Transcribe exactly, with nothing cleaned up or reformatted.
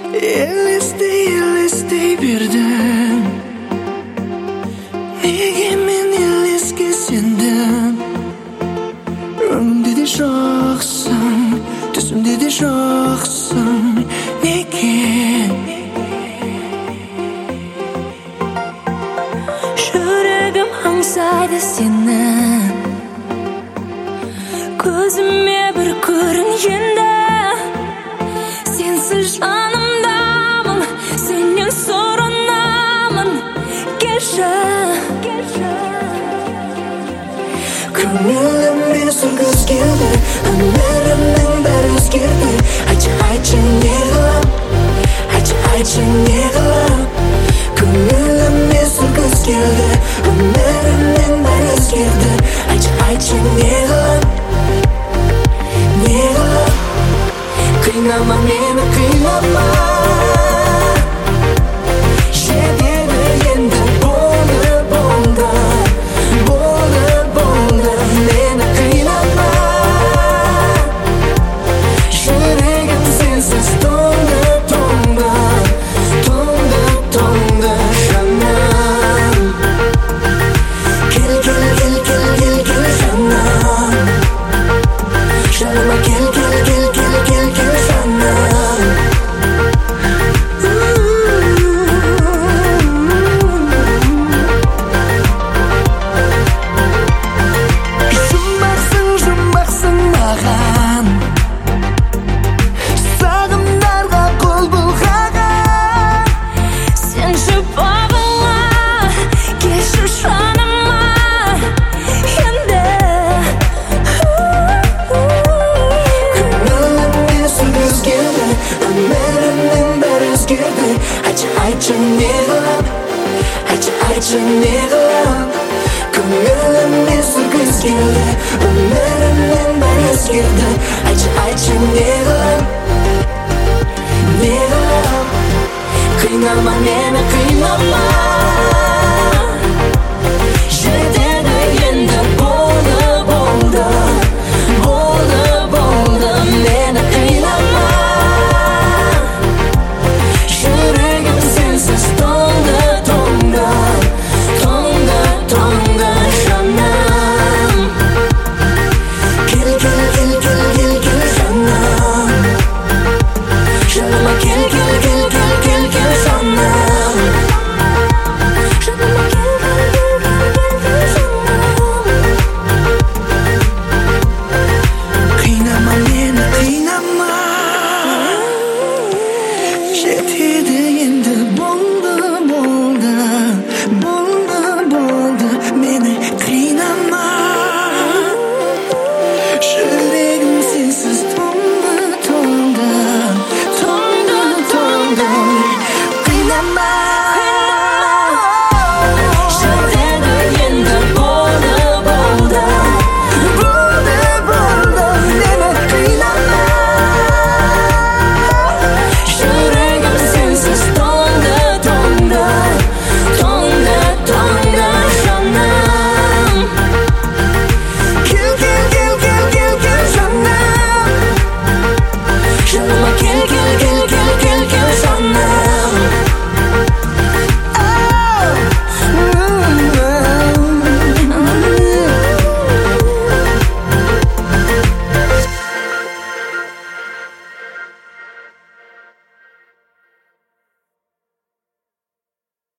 Елестей, елестей бердім. Неге мен елеске сендім? Өмірімде де жоқсың, түсімде де жоқсың. Неге? Жүрегім аңсайды сені, көзіме бір көрін енді. Сенсіз жанымдамын, сенен соранамын. Келші, көңіліме сұрғыз келді, өмірімнің бәрі өзгерді. Айтшы, айтшы, не қылам, айтшы, айтшы, не қылам. Көңіліме сұрғыз келді, өмірімнің бәрі өзгерді. Айтшы, айтшы, не қылам, не қылам. Қинама мені, қинама. Жетеді енді болды, болды, болды, болды. Мені қинама. Жүрегім сенсіз тоңды, тоңды, тоңды, тоңды жаным. Кел, кел, кел, кел, кел, кел жаным. Жаныма кел, кел, кел, кел, кел, кел жаным. Жұмбақсың, жұмбақсың маған, сағымдарға қол бұлғаған. Сен жұбағыма, келші жаныма енді. Көңіліме сұрғыз келді, өмірімнің бәрі өзгерді. Айтшы, айтшы, не қылам, айтшы, айтшы, не қылам. Көңіліме сұрғыз келді, өмірімнің